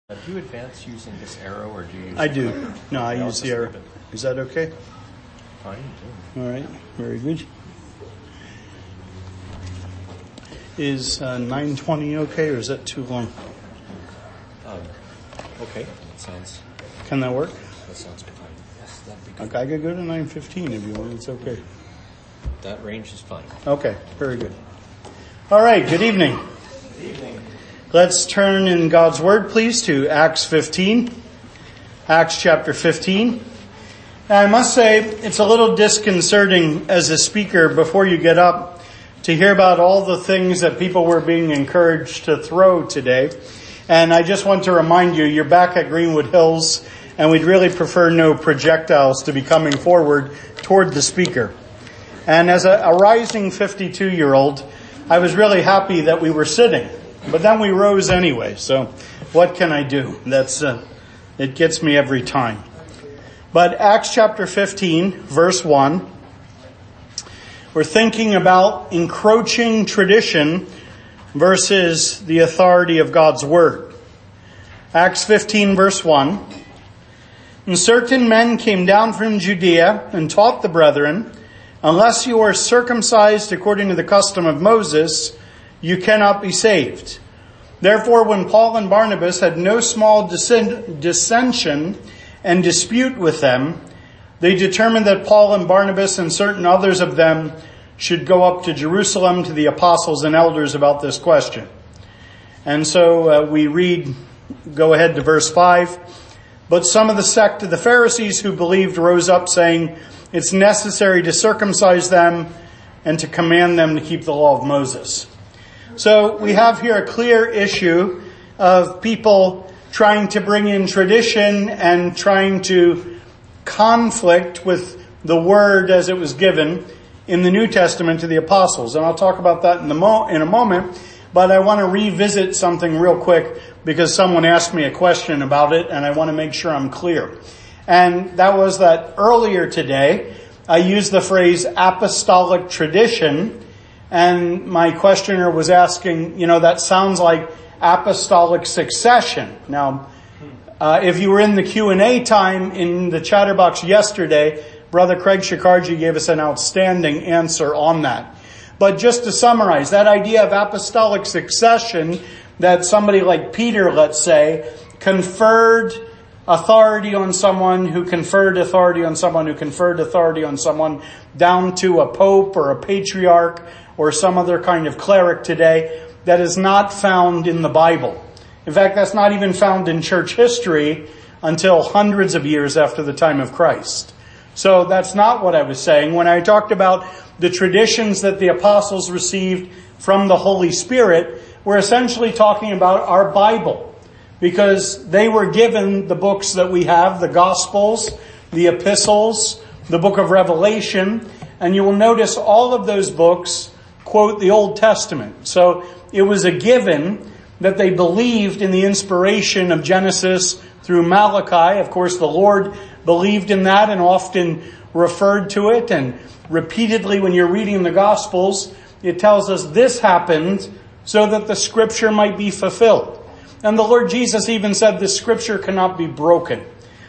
Do you advance using this arrow, or do you use... I do. No, I use the arrow. Is that okay? Fine. All right. Very good. Is 9:20 okay, or is that too long? Okay. That sounds... Can that work? That sounds fine. Yes, that'd be good. Okay, I could go to 9:15 if you want. It's okay. That range is fine. Okay. Very good. All right. Good evening. Good evening. Let's turn in God's Word, please, to Acts 15. Acts chapter 15. Now, I must say, it's a little disconcerting as a speaker before you get up to hear about all the things that people were being encouraged to throw today. And I just want to remind you, you're back at Greenwood Hills, and we'd really prefer no projectiles to be coming forward toward the speaker. And as a rising 52-year-old, I was really happy that we were sitting. But then we rose anyway, so what can I do? It gets me every time. But Acts chapter 15, verse 1, we're thinking about encroaching tradition versus the authority of God's Word. Acts 15, verse 1, and certain men came down from Judea and taught the brethren, unless you are circumcised according to the custom of Moses, you cannot be saved. Therefore, when Paul and Barnabas had no small dissension and dispute with them, they determined that Paul and Barnabas and certain others of them should go up to Jerusalem to the apostles and elders about this question. And so we go ahead to verse 5. But some of the sect of the Pharisees who believed rose up, saying, it's necessary to circumcise them and to command them to keep the law of Moses. So we have here a clear issue of people trying to bring in tradition and trying to conflict with the word as it was given in the New Testament to the apostles. And I'll talk about that in a moment, but I want to revisit something real quick because someone asked me a question about it and I want to make sure I'm clear. And that was that earlier today I used the phrase apostolic tradition. And my questioner was asking, that sounds like apostolic succession. Now, if you were in the Q&A time in the chatterbox yesterday, Brother Craig Shikarji gave us an outstanding answer on that. But just to summarize, that idea of apostolic succession, that somebody like Peter, let's say, conferred authority on someone who conferred authority on someone who conferred authority on someone down to a pope or a patriarch or some other kind of cleric today, that is not found in the Bible. In fact, that's not even found in church history until hundreds of years after the time of Christ. So that's not what I was saying. When I talked about the traditions that the apostles received from the Holy Spirit, we're essentially talking about our Bible, because they were given the books that we have, the Gospels, the Epistles, the book of Revelation, and you will notice all of those books quote the Old Testament. So it was a given that they believed in the inspiration of Genesis through Malachi. Of course, the Lord believed in that and often referred to it. And repeatedly when you're reading the Gospels, it tells us this happened so that the Scripture might be fulfilled. And the Lord Jesus even said the Scripture cannot be broken.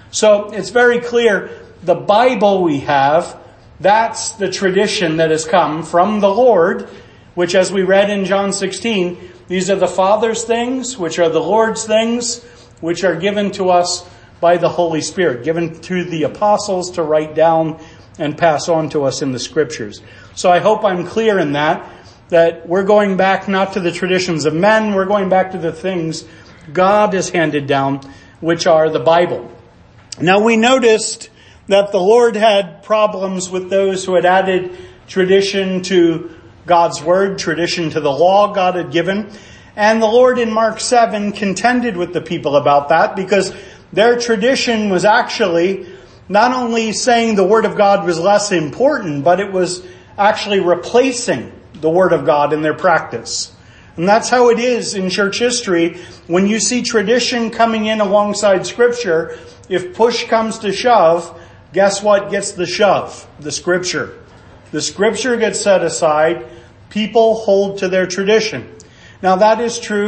So it's very clear the Bible we have, that's the tradition that has come from the Lord, which as we read in John 16, these are the Father's things, which are the Lord's things, which are given to us by the Holy Spirit, given to the apostles to write down and pass on to us in the Scriptures. So I hope I'm clear in that we're going back not to the traditions of men, we're going back to the things God has handed down, which are the Bible. Now we noticed that the Lord had problems with those who had added tradition to God's Word, tradition to the law God had given. And the Lord in Mark 7 contended with the people about that, because their tradition was actually not only saying the Word of God was less important, but it was actually replacing the Word of God in their practice. And that's how it is in church history. When you see tradition coming in alongside Scripture, if push comes to shove, guess what gets the shove? The Scripture. The Scripture gets set aside. People hold to their tradition. Now that is true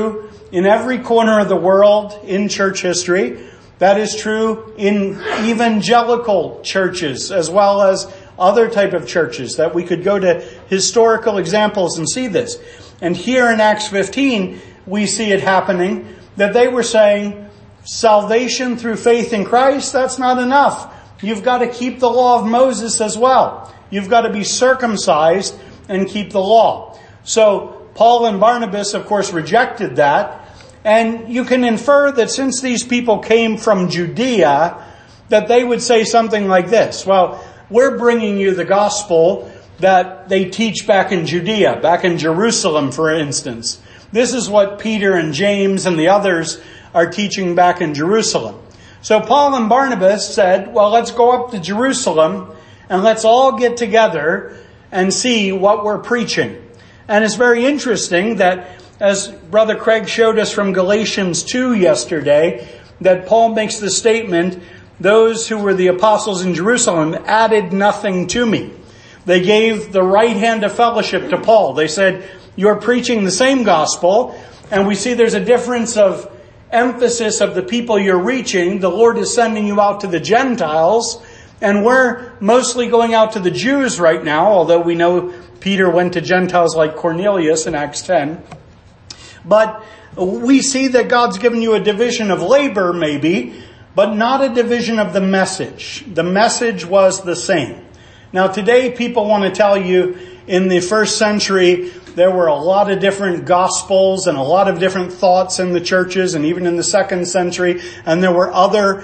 in every corner of the world in church history. That is true in evangelical churches as well as other type of churches, that we could go to historical examples and see this. And here in Acts 15, we see it happening, that they were saying, salvation through faith in Christ, that's not enough. You've got to keep the law of Moses as well. You've got to be circumcised and keep the law. So Paul and Barnabas, of course, rejected that. And you can infer that since these people came from Judea, that they would say something like this. Well, we're bringing you the gospel that they teach back in Judea, back in Jerusalem, for instance. This is what Peter and James and the others are teaching back in Jerusalem. So Paul and Barnabas said, well, let's go up to Jerusalem and let's all get together and see what we're preaching. And it's very interesting that, as Brother Craig showed us from Galatians 2 yesterday, that Paul makes the statement, those who were the apostles in Jerusalem added nothing to me. They gave the right hand of fellowship to Paul. They said, you're preaching the same gospel, and we see there's a difference of emphasis of the people you're reaching. The Lord is sending you out to the Gentiles, and we're mostly going out to the Jews right now, although we know Peter went to Gentiles like Cornelius in Acts 10. But we see that God's given you a division of labor, maybe, but not a division of the message. The message was the same. Now today people want to tell you in the first century there were a lot of different gospels and a lot of different thoughts in the churches, and even in the second century, and there were other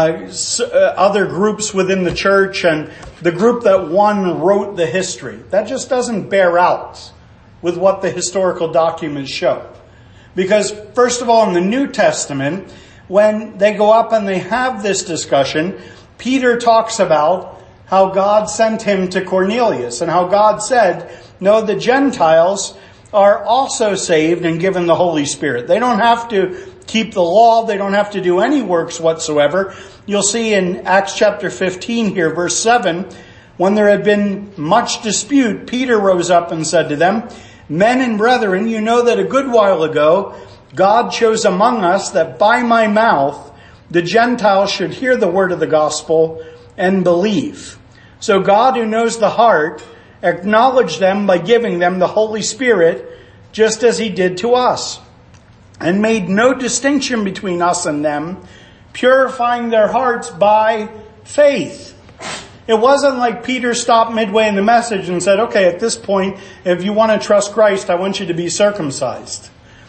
groups within the church, and the group that one wrote the history. That just doesn't bear out with what the historical documents show. Because first of all, in the New Testament, when they go up and they have this discussion, Peter talks about how God sent him to Cornelius and how God said, no, the Gentiles are also saved and given the Holy Spirit. They don't have to keep the law. They don't have to do any works whatsoever. You'll see in Acts chapter 15 here, verse 7, when there had been much dispute, Peter rose up and said to them, men and brethren, you know that a good while ago God chose among us that by my mouth the Gentiles should hear the word of the gospel and believe. So God, who knows the heart, acknowledged them by giving them the Holy Spirit, just as he did to us, and made no distinction between us and them, purifying their hearts by faith. It wasn't like Peter stopped midway in the message and said, okay, at this point, if you want to trust Christ, I want you to be circumcised.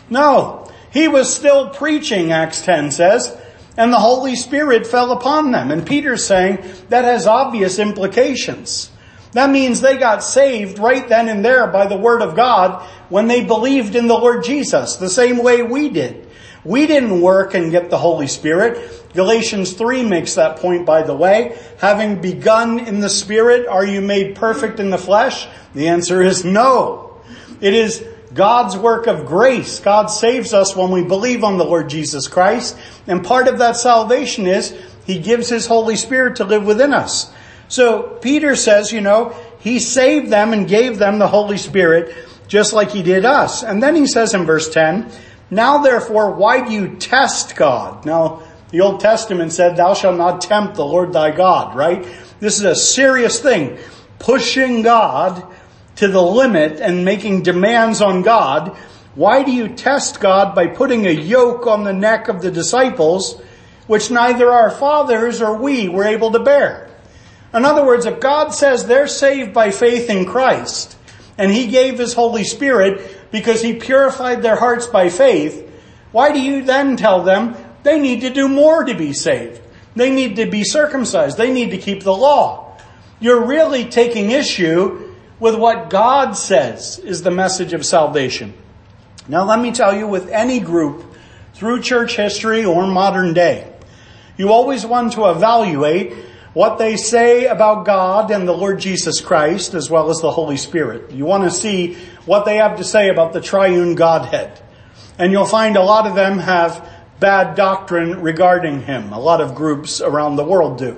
No, he was still preaching, Acts 10 says, and the Holy Spirit fell upon them. And Peter's saying that has obvious implications. That means they got saved right then and there by the word of God when they believed in the Lord Jesus, the same way we did. We didn't work and get the Holy Spirit. Galatians 3 makes that point, by the way. Having begun in the Spirit, are you made perfect in the flesh? The answer is no. It is God's work of grace. God saves us when we believe on the Lord Jesus Christ. And part of that salvation is he gives his Holy Spirit to live within us. So Peter says, he saved them and gave them the Holy Spirit just like he did us. And then he says in verse 10, now therefore, why do you test God? Now, the Old Testament said, thou shalt not tempt the Lord thy God, right? This is a serious thing. Pushing God to the limit and making demands on God. Why do you test God by putting a yoke on the neck of the disciples, which neither our fathers or we were able to bear? In other words, if God says they're saved by faith in Christ, and he gave his Holy Spirit because he purified their hearts by faith, why do you then tell them they need to do more to be saved? They need to be circumcised. They need to keep the law. You're really taking issue with what God says is the message of salvation. Now let me tell you, with any group through church history or modern day, you always want to evaluate what they say about God and the Lord Jesus Christ, as well as the Holy Spirit. You want to see what they have to say about the triune Godhead. And you'll find a lot of them have bad doctrine regarding him. A lot of groups around the world do.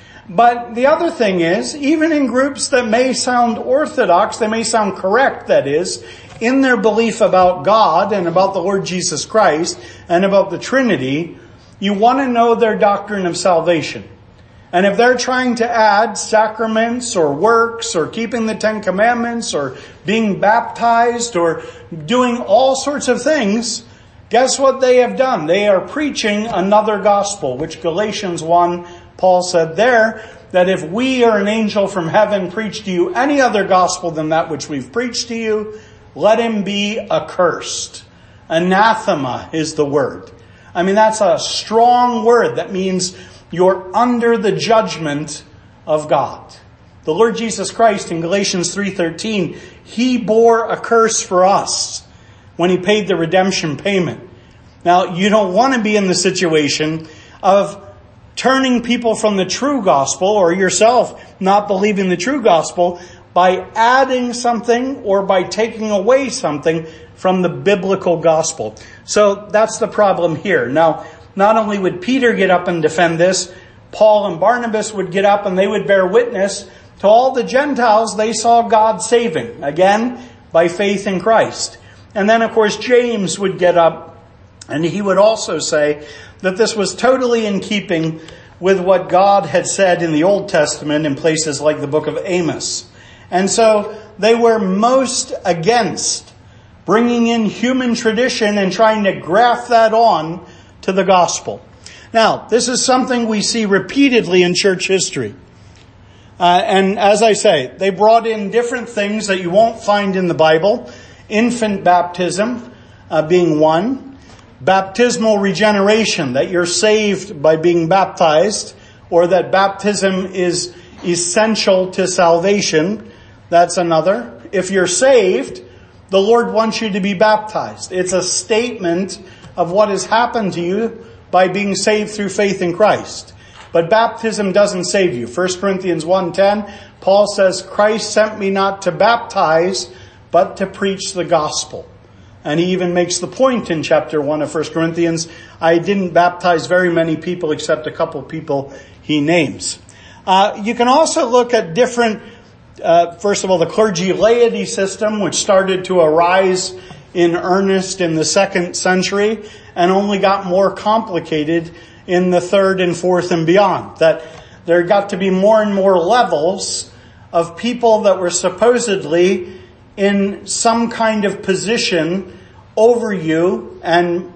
But the other thing is, even in groups that may sound orthodox, they may sound correct, that is, in their belief about God and about the Lord Jesus Christ and about the Trinity, you want to know their doctrine of salvation. And if they're trying to add sacraments or works or keeping the Ten Commandments or being baptized or doing all sorts of things, guess what they have done? They are preaching another gospel, which Galatians 1, Paul said there, that if we or an angel from heaven preach to you any other gospel than that which we've preached to you, let him be accursed. Anathema is the word. I mean, that's a strong word. That means you're under the judgment of God. The Lord Jesus Christ in Galatians 3:13, He bore a curse for us when He paid the redemption payment. Now, you don't want to be in the situation of turning people from the true gospel or yourself not believing the true gospel by adding something or by taking away something from the biblical gospel. So that's the problem here. Now, not only would Peter get up and defend this, Paul and Barnabas would get up and they would bear witness to all the Gentiles they saw God saving, again, by faith in Christ. And then, of course, James would get up and he would also say that this was totally in keeping with what God had said in the Old Testament in places like the book of Amos. And so they were most against bringing in human tradition and trying to graft that on to the gospel. Now, this is something we see repeatedly in church history. And as I say, they brought in different things that you won't find in the Bible. Infant baptism being one. Baptismal regeneration, that you're saved by being baptized, or that baptism is essential to salvation. That's another. If you're saved, the Lord wants you to be baptized. It's a statement of what has happened to you by being saved through faith in Christ. But baptism doesn't save you. 1 Corinthians 1:10, Paul says, Christ sent me not to baptize, but to preach the gospel. And he even makes the point in chapter 1 of 1 Corinthians, I didn't baptize very many people except a couple people he names. You can also look at different, first of all, the clergy laity system, which started to arise in earnest in the 2nd century and only got more complicated in the 3rd and 4th and beyond. That there got to be more and more levels of people that were supposedly in some kind of position over you and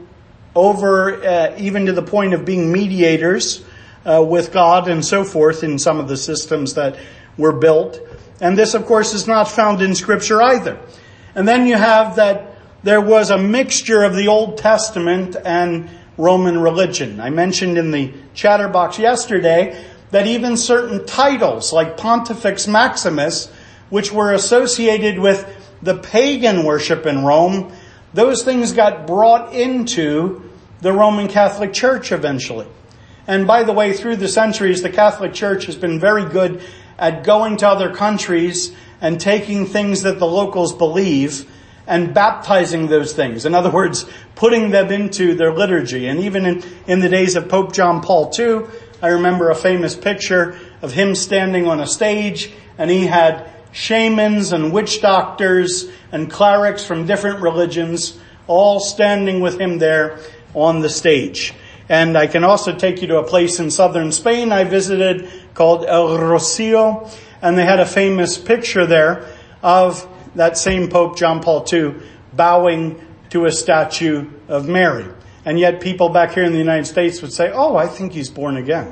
over even to the point of being mediators with God and so forth in some of the systems that were built. And this, of course, is not found in Scripture either. And then you have that there was a mixture of the Old Testament and Roman religion. I mentioned in the chatterbox yesterday that even certain titles like Pontifex Maximus, which were associated with the pagan worship in Rome, those things got brought into the Roman Catholic Church eventually. And by the way, through the centuries, the Catholic Church has been very good at going to other countries and taking things that the locals believe and baptizing those things. In other words, putting them into their liturgy. And even in the days of Pope John Paul II, I remember a famous picture of him standing on a stage, and he had shamans and witch doctors and clerics from different religions all standing with him there on the stage. And I can also take you to a place in southern Spain I visited called El Rocío, and they had a famous picture there of that same Pope John Paul II bowing to a statue of Mary. And yet people back here in the United States would say, oh, I think he's born again.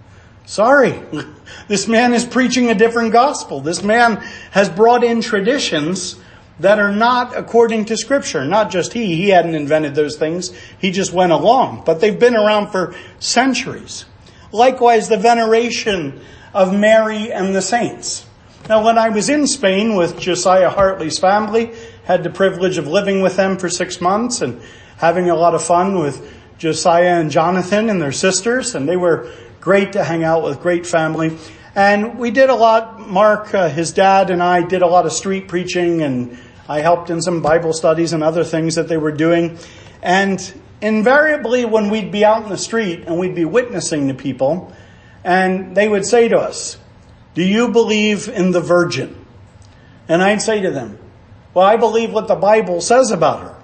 Sorry, this man is preaching a different gospel. This man has brought in traditions that are not according to Scripture. Not just he hadn't invented those things. He just went along. But they've been around for centuries. Likewise, the veneration of Mary and the saints. Now, when I was in Spain with Josiah Hartley's family, had the privilege of living with them for 6 months and having a lot of fun with Josiah and Jonathan and their sisters, and they were great to hang out with, great family. And we did a lot, Mark, his dad, and I did a lot of street preaching, and I helped in some Bible studies and other things that they were doing. And invariably when we'd be out in the street and we'd be witnessing to people, and they would say to us, do you believe in the Virgin? And I'd say to them, Well, I believe what the Bible says about her,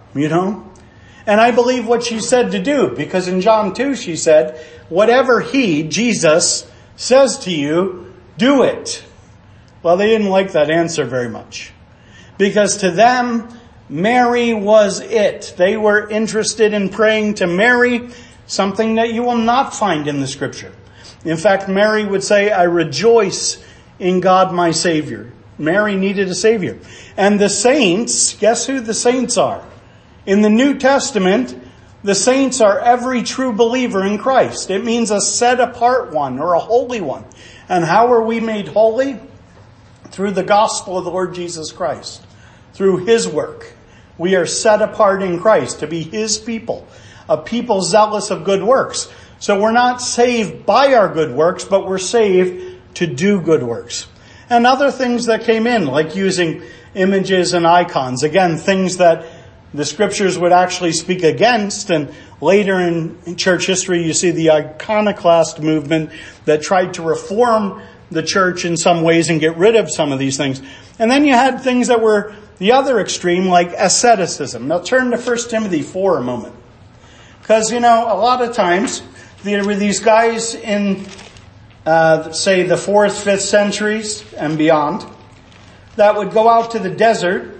And I believe what she said to do, because in John 2 she said, whatever he, Jesus, says to you, do it. Well, they didn't like that answer very much. Because to them, Mary was it. They were interested in praying to Mary, something that you will not find in the Scripture. In fact, Mary would say, I rejoice in God my Savior. Mary needed a Savior. And the saints, guess who the saints are? In the New Testament, the saints are every true believer in Christ. It means a set apart one or a holy one. And how are we made holy? Through the gospel of the Lord Jesus Christ. Through His work. We are set apart in Christ to be His people. A people zealous of good works. So we're not saved by our good works, but we're saved to do good works. And other things that came in, like using images and icons. Again, things that the Scriptures would actually speak against. And later in church history, you see the iconoclast movement that tried to reform the church in some ways and get rid of some of these things. And then you had things that were the other extreme, like asceticism. Now turn to 1 Timothy 4 a moment. Because, a lot of times, there were these guys in, say, the 4th, 5th centuries and beyond, that would go out to the desert,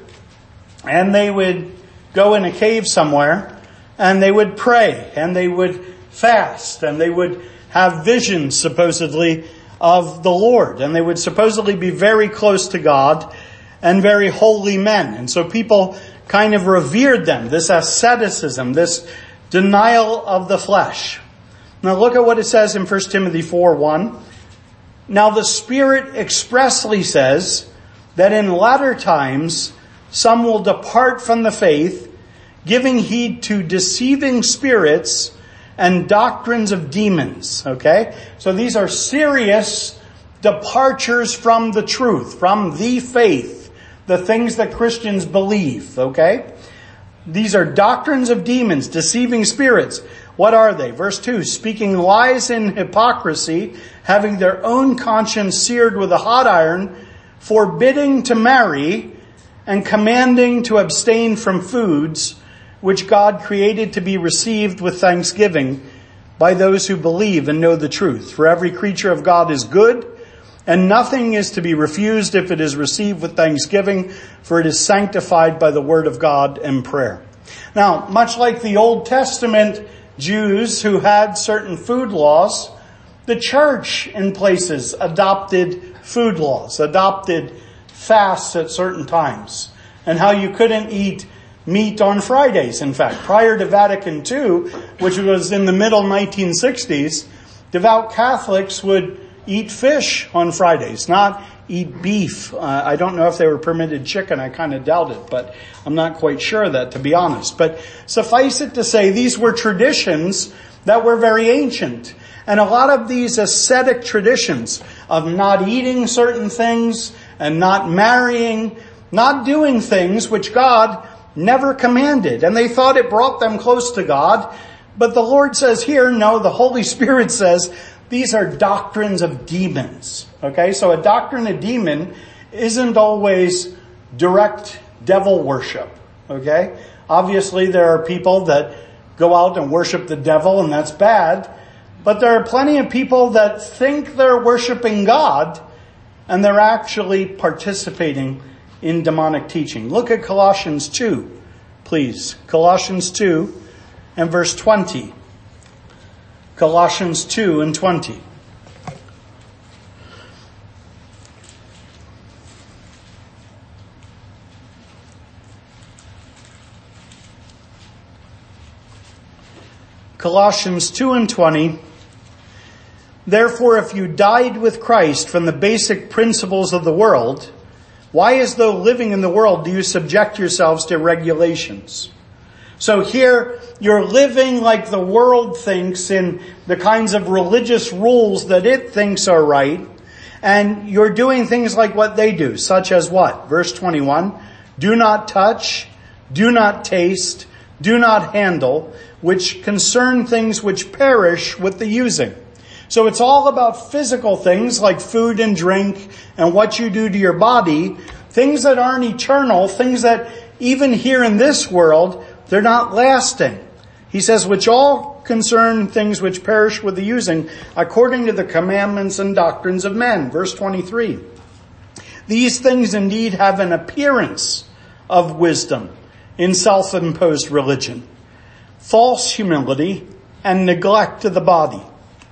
and they would go in a cave somewhere, and they would pray, and they would fast, and they would have visions, supposedly, of the Lord. And they would supposedly be very close to God and very holy men. And so people kind of revered them, this asceticism, this denial of the flesh. Now look at what it says in 1 Timothy 4:1. Now the Spirit expressly says that in latter times some will depart from the faith, giving heed to deceiving spirits and doctrines of demons. Okay? So these are serious departures from the truth, from the faith, the things that Christians believe. Okay? These are doctrines of demons, deceiving spirits. What are they? Verse 2, speaking lies in hypocrisy, having their own conscience seared with a hot iron, forbidding to marry, and commanding to abstain from foods which God created to be received with thanksgiving by those who believe and know the truth. For every creature of God is good, and nothing is to be refused if it is received with thanksgiving, for it is sanctified by the word of God and prayer. Now, much like the Old Testament Jews who had certain food laws, the church in places adopted food laws, adopted fasts at certain times, and how you couldn't eat meat on Fridays. In fact, prior to Vatican II, which was in the middle 1960s, devout Catholics would eat fish on Fridays, not eat beef. I don't know if they were permitted chicken. I kind of doubt it, but I'm not quite sure of that, to be honest. But suffice it to say, these were traditions that were very ancient. And a lot of these ascetic traditions of not eating certain things and not marrying, not doing things which God never commanded. And they thought it brought them close to God. But the Lord says here, no, the Holy Spirit says, these are doctrines of demons. Okay, so a doctrine of demon isn't always direct devil worship. Okay, obviously there are people that go out and worship the devil, and that's bad. But there are plenty of people that think they're worshiping God, and they're actually participating in demonic teaching. Look at Colossians 2, please. Colossians 2 and verse 20. Colossians 2 and 20. Colossians 2 and 20. Therefore, if you died with Christ from the basic principles of the world, why, as though living in the world, do you subject yourselves to regulations? So here, you're living like the world thinks in the kinds of religious rules that it thinks are right, and you're doing things like what they do, such as what? Verse 21, do not touch, do not taste, do not handle, which concern things which perish with the using. So it's all about physical things like food and drink and what you do to your body, things that aren't eternal, things that even here in this world, they're not lasting. He says, which all concern things which perish with the using, according to the commandments and doctrines of men. Verse 23. These things indeed have an appearance of wisdom in self-imposed religion, false humility, and neglect of the body,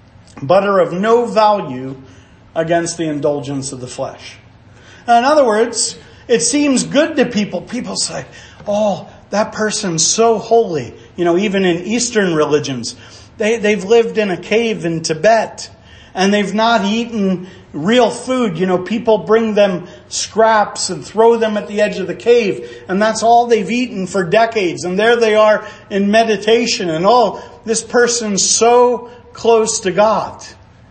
but are of no value against the indulgence of the flesh. In other words, it seems good to people. People say, oh, that person's so holy. Even in Eastern religions, they've lived in a cave in Tibet and they've not eaten real food. People bring them scraps and throw them at the edge of the cave, and that's all they've eaten for decades. And there they are in meditation, and this person's so close to God.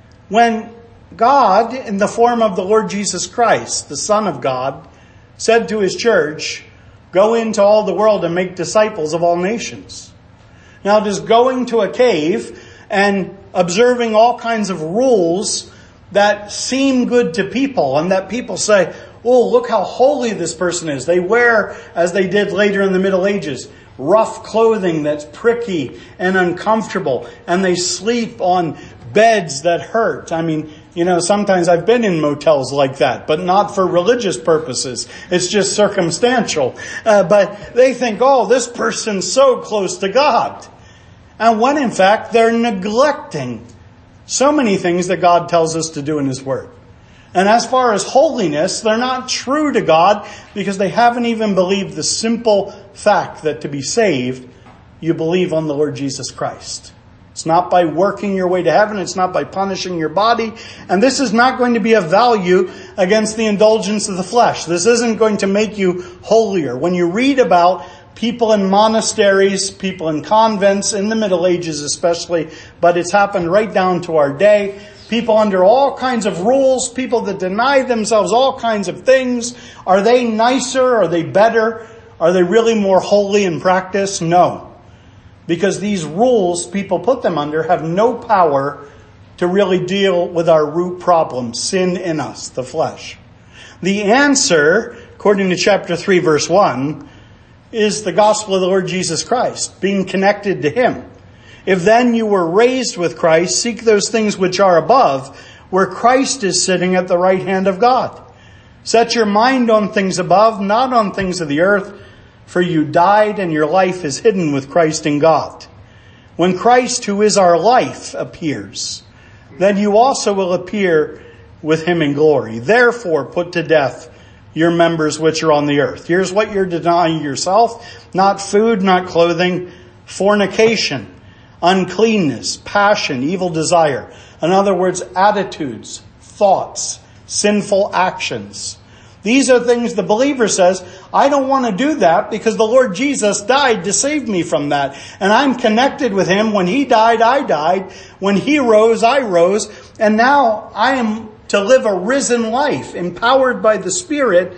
When God, in the form of the Lord Jesus Christ, the Son of God, said to his church, go into all the world and make disciples of all nations. Now, does going to a cave and observing all kinds of rules that seem good to people and that people say, oh, look how holy this person is. They wear, as they did later in the Middle Ages, rough clothing that's pricky and uncomfortable, and they sleep on beds that hurt. Sometimes I've been in motels like that, but not for religious purposes. It's just circumstantial. But they think, oh, this person's so close to God. And when in fact they're neglecting so many things that God tells us to do in His Word. And as far as holiness, they're not true to God because they haven't even believed the simple fact that to be saved, you believe on the Lord Jesus Christ. It's not by working your way to heaven. It's not by punishing your body. And this is not going to be of value against the indulgence of the flesh. This isn't going to make you holier. When you read about people in monasteries, people in convents, in the Middle Ages especially, but it's happened right down to our day, people under all kinds of rules, people that deny themselves all kinds of things. Are they nicer? Are they better? Are they really more holy in practice? No. Because these rules people put them under have no power to really deal with our root problem, sin in us, the flesh. The answer, according to chapter 3, verse 1, is the gospel of the Lord Jesus Christ, being connected to Him. If then you were raised with Christ, seek those things which are above, where Christ is sitting at the right hand of God. Set your mind on things above, not on things of the earth, for you died and your life is hidden with Christ in God. When Christ, who is our life, appears, then you also will appear with Him in glory. Therefore put to death your members which are on the earth. Here's what you're denying yourself: not food, not clothing, fornication, uncleanness, passion, evil desire. In other words, attitudes, thoughts, sinful actions. These are things the believer says, I don't want to do that because the Lord Jesus died to save me from that. And I'm connected with Him. When He died, I died. When He rose, I rose. And now I am to live a risen life, empowered by the Spirit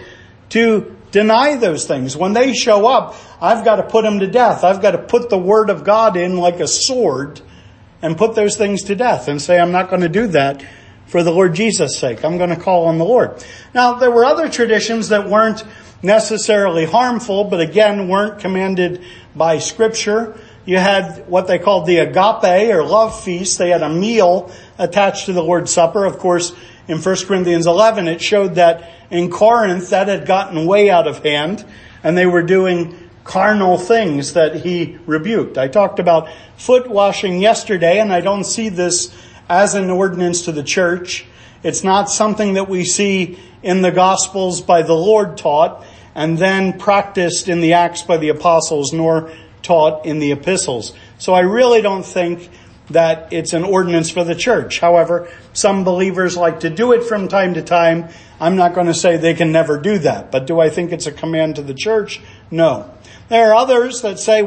to deny those things. When they show up, I've got to put them to death. I've got to put the Word of God in like a sword and put those things to death and say, I'm not going to do that for the Lord Jesus' sake. I'm going to call on the Lord. Now, there were other traditions that weren't necessarily harmful, but again, weren't commanded by Scripture. You had what they called the agape or love feast. They had a meal attached to the Lord's Supper. Of course, in 1 Corinthians 11, it showed that in Corinth that had gotten way out of hand and they were doing carnal things that he rebuked. I talked about foot washing yesterday, and I don't see this as an ordinance to the church. It's not something that we see in the Gospels by the Lord taught and then practiced in the Acts by the apostles, nor taught in the epistles. So I really don't think that it's an ordinance for the church. However, some believers like to do it from time to time. I'm not going to say they can never do that. But do I think it's a command to the church? No. There are others that say,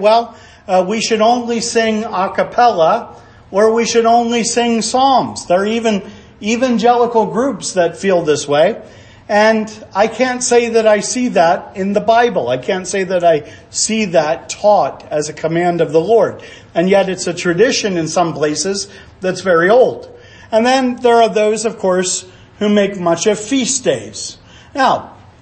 we should only sing a cappella, or we should only sing psalms. There are even evangelical groups that feel this way. And I can't say that I see that in the Bible. I can't say that I see that taught as a command of the Lord. And yet it's a tradition in some places that's very old. And then there are those, of course, who make much of feast days. Now,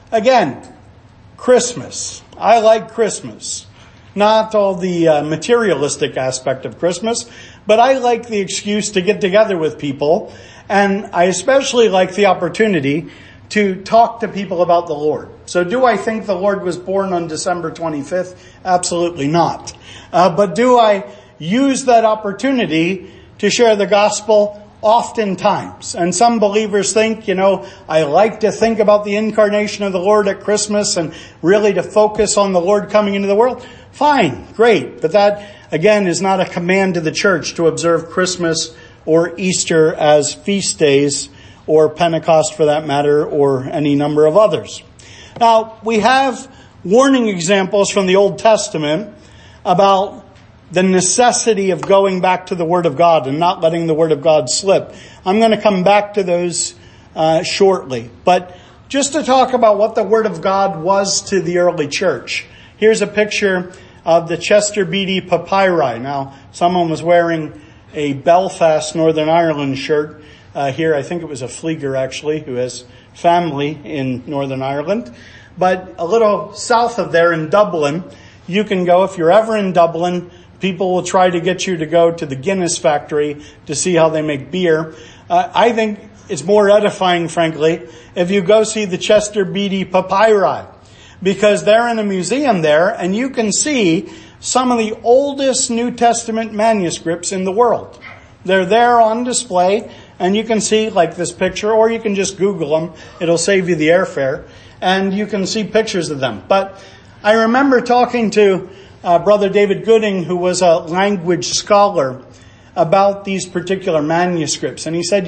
Again, Christmas. I like Christmas. Not all the materialistic aspect of Christmas, but I like the excuse to get together with people, and I especially like the opportunity to talk to people about the Lord. So do I think the Lord was born on December 25th? Absolutely not. But do I use that opportunity to share the gospel? Oftentimes. And some believers think, I like to think about the incarnation of the Lord at Christmas and really to focus on the Lord coming into the world. Fine, great. But that, again, is not a command to the church to observe Christmas or Easter as feast days, or Pentecost for that matter, or any number of others. Now, we have warning examples from the Old Testament about the necessity of going back to the Word of God and not letting the Word of God slip. I'm going to come back to those shortly. But just to talk about what the Word of God was to the early church. Here's a picture of the Chester Beatty Papyri. Now, someone was wearing a Belfast, Northern Ireland shirt here. I think it was a Flieger, actually, who has family in Northern Ireland. But a little south of there in Dublin, you can go, if you're ever in Dublin, people will try to get you to go to the Guinness factory to see how they make beer. I think it's more edifying, frankly, if you go see the Chester Beatty Papyri, because they're in a museum there and you can see some of the oldest New Testament manuscripts in the world. They're there on display and you can see like this picture, or you can just Google them. It'll save you the airfare and you can see pictures of them. But I remember talking to Brother David Gooding, who was a language scholar, about these particular manuscripts. And he said,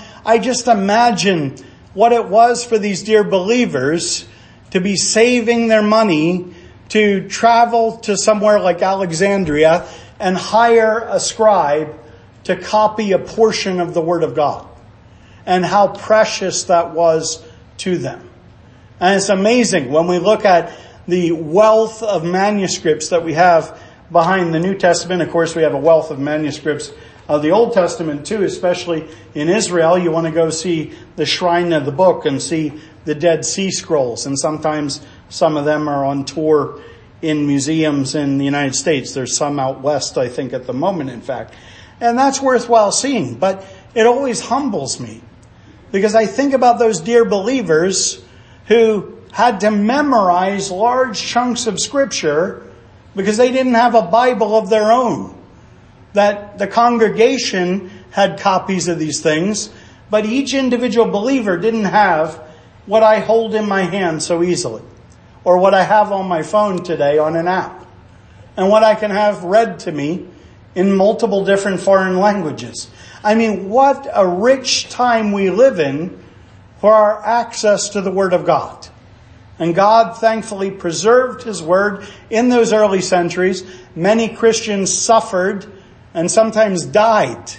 I just imagine what it was for these dear believers to be saving their money to travel to somewhere like Alexandria and hire a scribe to copy a portion of the Word of God, and how precious that was to them. And it's amazing when we look at the wealth of manuscripts that we have behind the New Testament. Of course, we have a wealth of manuscripts of the Old Testament too, especially in Israel. You want to go see the Shrine of the Book and see the Dead Sea Scrolls. And sometimes some of them are on tour in museums in the United States. There's some out west, I think, at the moment, in fact. And that's worthwhile seeing. But it always humbles me, because I think about those dear believers who had to memorize large chunks of Scripture because they didn't have a Bible of their own. That the congregation had copies of these things, but each individual believer didn't have what I hold in my hand so easily, or what I have on my phone today on an app, and what I can have read to me in multiple different foreign languages. I mean, what a rich time we live in for our access to the Word of God. And God thankfully preserved His Word in those early centuries. Many Christians suffered and sometimes died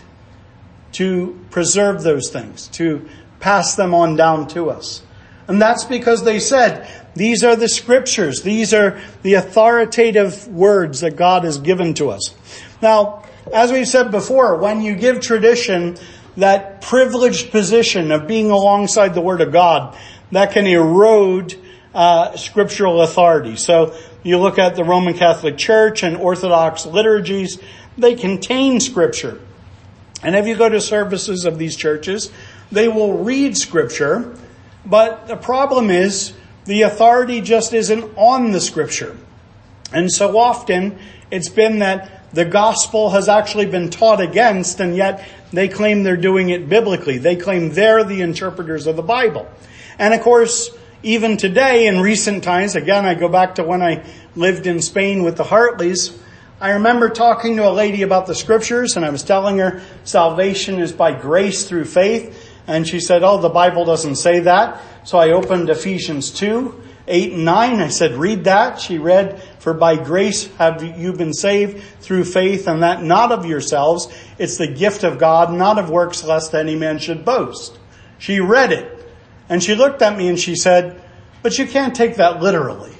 to preserve those things, to pass them on down to us. And that's because they said, these are the Scriptures. These are the authoritative words that God has given to us. Now, as we said before, when you give tradition that privileged position of being alongside the Word of God, that can erode scriptural authority. So you look at the Roman Catholic Church and Orthodox liturgies, they contain Scripture. And if you go to services of these churches, they will read Scripture, but the problem is the authority just isn't on the Scripture. And so often it's been that the gospel has actually been taught against, and yet they claim they're doing it biblically. They claim they're the interpreters of the Bible. And of course, even today, in recent times, again, I go back to when I lived in Spain with the Hartleys. I remember talking to a lady about the Scriptures, and I was telling her salvation is by grace through faith. And she said, oh, the Bible doesn't say that. So I opened Ephesians 2, 8 and 9. I said, read that. She read, for by grace have you been saved through faith, and that not of yourselves. It's the gift of God, not of works, lest any man should boast. She read it. And she looked at me and she said, but you can't take that literally.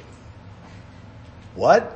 What?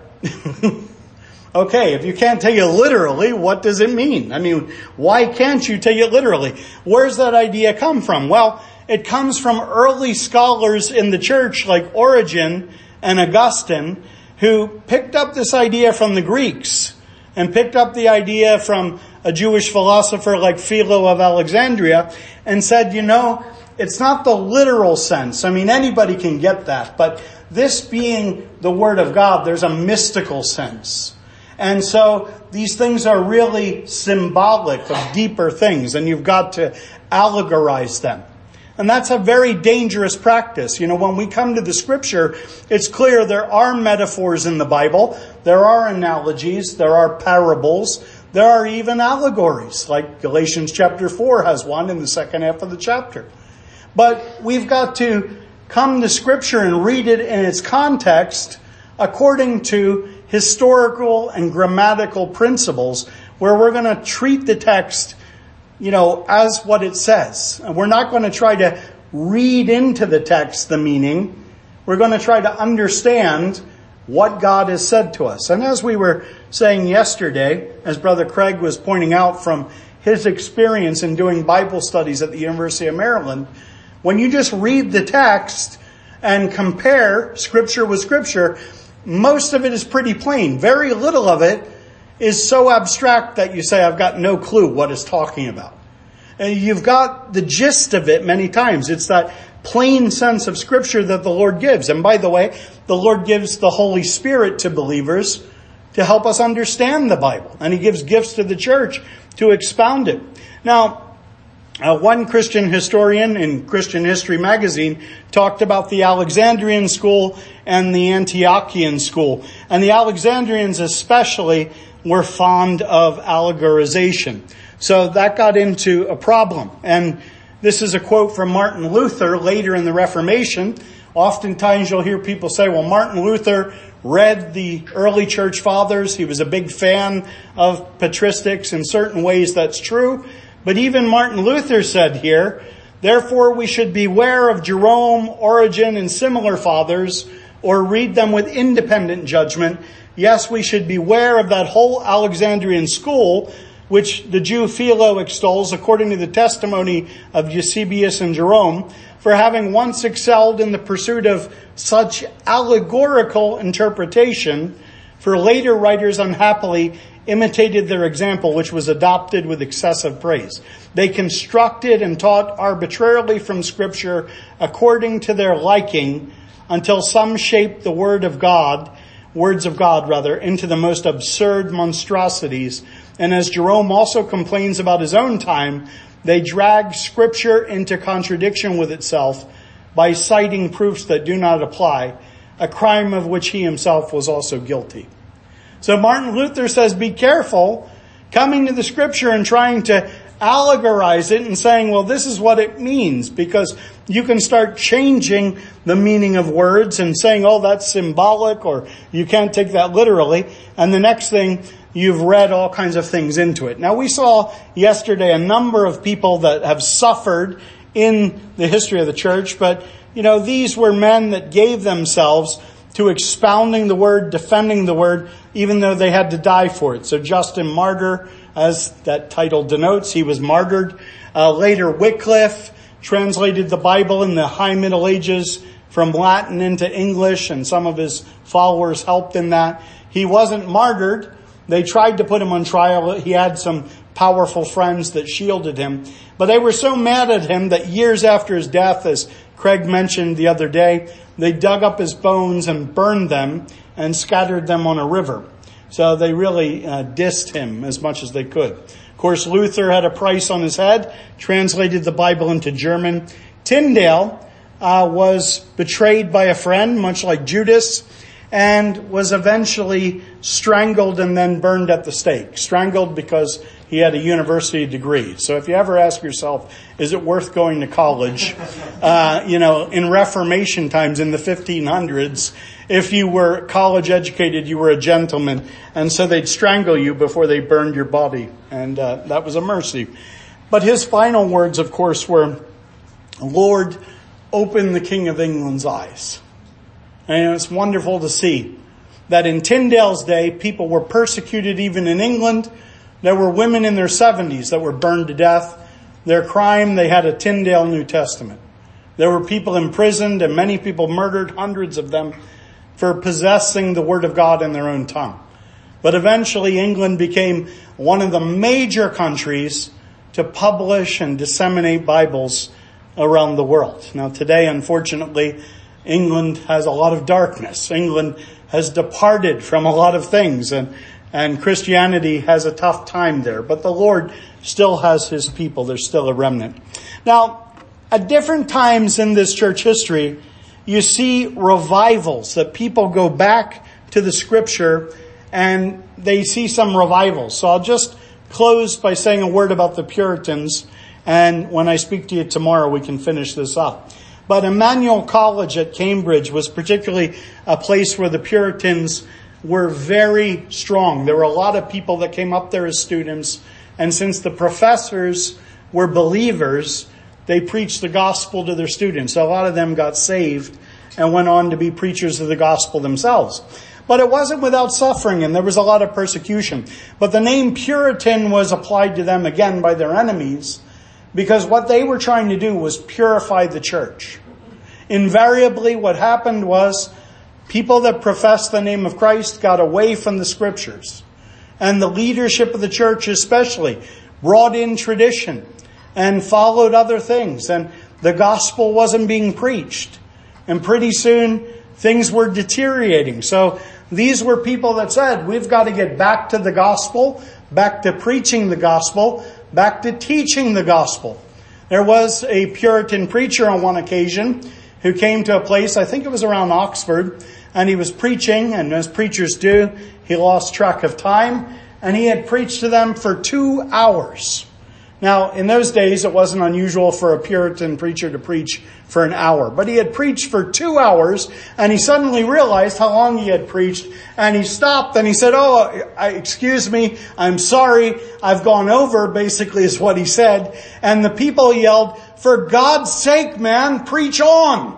Okay, if you can't take it literally, what does it mean? I mean, why can't you take it literally? Where's that idea come from? Well, it comes from early scholars in the church like Origen and Augustine, who picked up this idea from the Greeks and picked up the idea from a Jewish philosopher like Philo of Alexandria and said, it's not the literal sense. I mean, anybody can get that, but this being the Word of God, there's a mystical sense. And so these things are really symbolic of deeper things, and you've got to allegorize them. And that's a very dangerous practice. When we come to the Scripture, it's clear there are metaphors in the Bible, there are analogies, there are parables, there are even allegories, like Galatians chapter 4 has one in the second half of the chapter. But we've got to come to Scripture and read it in its context according to historical and grammatical principles, where we're going to treat the text, as what it says. And we're not going to try to read into the text the meaning. We're going to try to understand what God has said to us. And as we were saying yesterday, as Brother Craig was pointing out from his experience in doing Bible studies at the University of Maryland, when you just read the text and compare Scripture with Scripture, most of it is pretty plain. Very little of it is so abstract that you say, I've got no clue what it's talking about. And you've got the gist of it many times. It's that plain sense of Scripture that the Lord gives. And by the way, the Lord gives the Holy Spirit to believers to help us understand the Bible. And He gives gifts to the church to expound it. Now, one Christian historian in Christian History magazine talked about the Alexandrian school and the Antiochian school. And the Alexandrians especially were fond of allegorization. So that got into a problem. And this is a quote from Martin Luther later in the Reformation. Oftentimes you'll hear people say, well, Martin Luther read the early church fathers. He was a big fan of patristics. In certain ways that's true. But even Martin Luther said here, therefore we should beware of Jerome, Origen, and similar fathers, or read them with independent judgment. Yes, we should beware of that whole Alexandrian school, which the Jew Philo extols according to the testimony of Eusebius and Jerome, for having once excelled in the pursuit of such allegorical interpretation, for later writers unhappily imitated their example, which was adopted with excessive praise. They constructed and taught arbitrarily from Scripture according to their liking, until some shaped the words of God, into the most absurd monstrosities. And as Jerome also complains about his own time, they drag Scripture into contradiction with itself by citing proofs that do not apply, a crime of which he himself was also guilty. So Martin Luther says, be careful coming to the Scripture and trying to allegorize it and saying, well, this is what it means, because you can start changing the meaning of words and saying, oh, that's symbolic, or you can't take that literally. And the next thing, you've read all kinds of things into it. Now, we saw yesterday a number of people that have suffered in the history of the church, but, these were men that gave themselves to expounding the Word, defending the Word, even though they had to die for it. So Justin Martyr, as that title denotes, he was martyred. Later Wycliffe translated the Bible in the High Middle Ages from Latin into English, and some of his followers helped in that. He wasn't martyred. They tried to put him on trial. He had some powerful friends that shielded him. But they were so mad at him that years after his death, as Craig mentioned the other day, they dug up his bones and burned them and scattered them on a river. So they really dissed him as much as they could. Of course, Luther had a price on his head, translated the Bible into German. Tyndale was betrayed by a friend, much like Judas, and was eventually strangled and then burned at the stake. Strangled because he had a university degree. So if you ever ask yourself, is it worth going to college? In Reformation times in the 1500s, if you were college educated, you were a gentleman. And so they'd strangle you before they burned your body. And that was a mercy. But his final words, of course, were, Lord, open the King of England's eyes. And it's wonderful to see that in Tyndale's day, people were persecuted even in England. There were women in their 70s that were burned to death. Their crime, they had a Tyndale New Testament. There were people imprisoned and many people murdered, hundreds of them, for possessing the Word of God in their own tongue. But eventually England became one of the major countries to publish and disseminate Bibles around the world. Now today, unfortunately, England has a lot of darkness. England has departed from a lot of things, and Christianity has a tough time there. But the Lord still has His people. There's still a remnant. Now, at different times in this church history, you see revivals, that people go back to the Scripture and they see some revivals. So I'll just close by saying a word about the Puritans, and when I speak to you tomorrow, we can finish this up. But Emmanuel College at Cambridge was particularly a place where the Puritans were very strong. There were a lot of people that came up there as students, and since the professors were believers, they preached the gospel to their students. So a lot of them got saved and went on to be preachers of the gospel themselves. But it wasn't without suffering, and there was a lot of persecution. But the name Puritan was applied to them again by their enemies, because what they were trying to do was purify the church. Invariably, what happened was people that professed the name of Christ got away from the Scriptures. And the leadership of the church especially brought in tradition and followed other things. And the gospel wasn't being preached. And pretty soon, things were deteriorating. So these were people that said, we've got to get back to the gospel, back to preaching the gospel, back to teaching the gospel. There was a Puritan preacher on one occasion who came to a place, I think it was around Oxford, and he was preaching, and as preachers do, he lost track of time, and he had preached to them for 2 hours. Now, in those days, it wasn't unusual for a Puritan preacher to preach for an hour. But he had preached for 2 hours, and he suddenly realized how long he had preached. And he stopped and he said, excuse me, I'm sorry, I've gone over, basically is what he said. And the people yelled, for God's sake, man, preach on.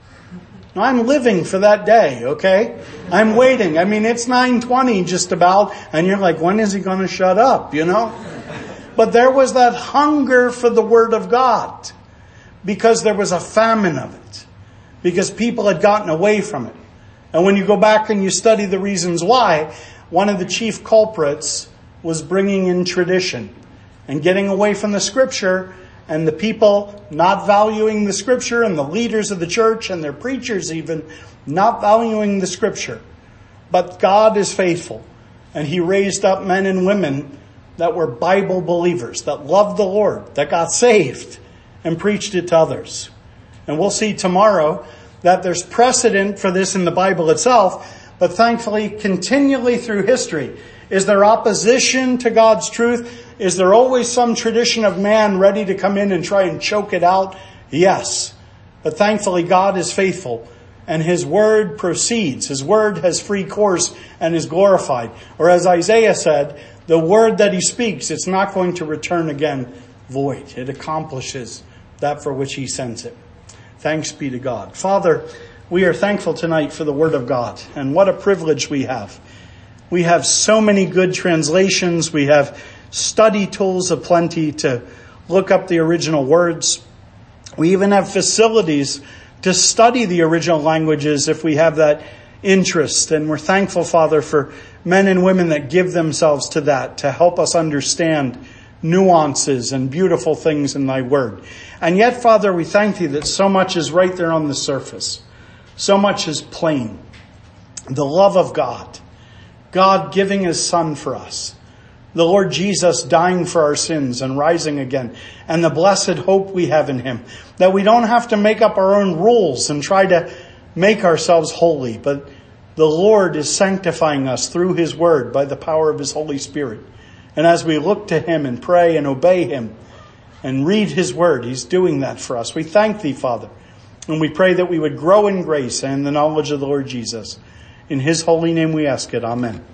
Now, I'm living for that day, okay? I'm waiting. I mean, it's 9:20 just about, and you're like, when is he going to shut up, you know? But there was that hunger for the Word of God because there was a famine of it, because people had gotten away from it. And when you go back and you study the reasons why, one of the chief culprits was bringing in tradition and getting away from the Scripture, and the people not valuing the Scripture, and the leaders of the church and their preachers even not valuing the Scripture. But God is faithful, and He raised up men and women that were Bible believers, that loved the Lord, that got saved and preached it to others. And we'll see tomorrow that there's precedent for this in the Bible itself, but thankfully, continually through history, is there opposition to God's truth? Is there always some tradition of man ready to come in and try and choke it out? Yes. But thankfully, God is faithful, and His Word proceeds. His Word has free course and is glorified. Or as Isaiah said, the word that He speaks, it's not going to return again void. It accomplishes that for which He sends it. Thanks be to God. Father, we are thankful tonight for the Word of God, and what a privilege we have. We have so many good translations. We have study tools aplenty to look up the original words. We even have facilities to study the original languages if we have that interest. And we're thankful, Father, for men and women that give themselves to that, to help us understand nuances and beautiful things in Thy Word. And yet, Father, we thank Thee that so much is right there on the surface. So much is plain. The love of God. God giving His Son for us. The Lord Jesus dying for our sins and rising again. And the blessed hope we have in Him. That we don't have to make up our own rules and try to make ourselves holy, but the Lord is sanctifying us through His Word by the power of His Holy Spirit. And as we look to Him and pray and obey Him and read His Word, He's doing that for us. We thank Thee, Father, and we pray that we would grow in grace and in the knowledge of the Lord Jesus. In His holy name we ask it. Amen.